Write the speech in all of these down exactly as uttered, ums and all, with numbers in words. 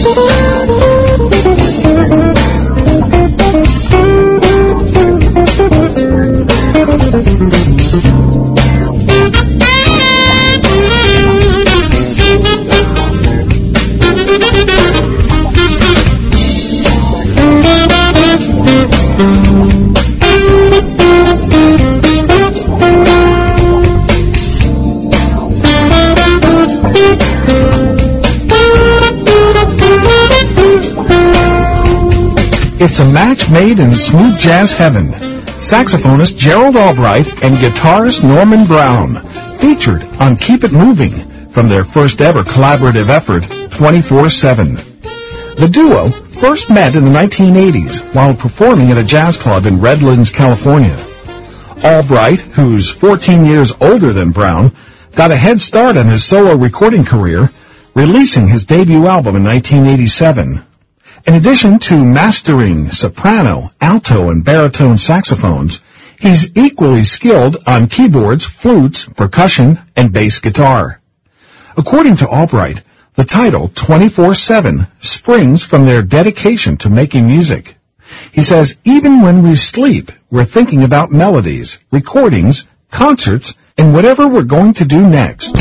It's a match made in smooth jazz heaven. Saxophonist Gerald Albright and guitarist Norman Brown, featured on Keep It Moving from their first ever collaborative effort, twenty-four seven. The duo first met in the nineteen eighties while performing at a jazz club in Redlands, California. Albright, who's fourteen years older than Brown, got a head start on his solo recording career, releasing his debut album in nineteen eighty-seven. In addition to mastering soprano, alto, and baritone saxophones, he's equally skilled on keyboards, flutes, percussion, and bass guitar. According to Albright, the title twenty-four seven springs from their dedication to making music. He says, even when we sleep, we're thinking about melodies, recordings, concerts, and whatever we're going to do next.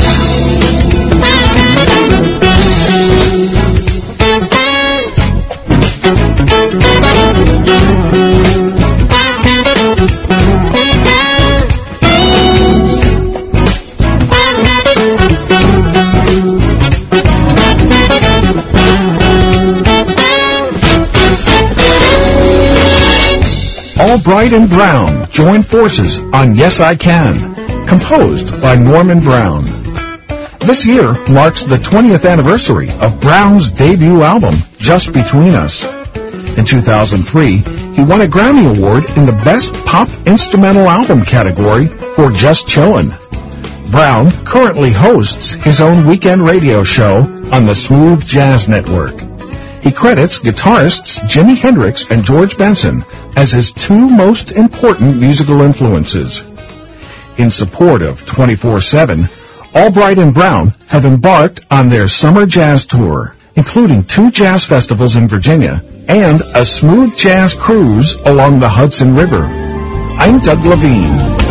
Albright and Brown join forces on Yes I Can, composed by Norman Brown. This year marks the twentieth anniversary of Brown's debut album, Just Between Us. In two thousand three, he won a Grammy Award in the Best Pop Instrumental Album category for Just Chillin'. Brown currently hosts his own weekend radio show on the Smooth Jazz Network. He credits guitarists Jimi Hendrix and George Benson as his two most important musical influences. In support of twenty-four seven, Albright and Brown have embarked on their summer jazz tour, including two jazz festivals in Virginia and a smooth jazz cruise along the Hudson River. I'm Doug Levine.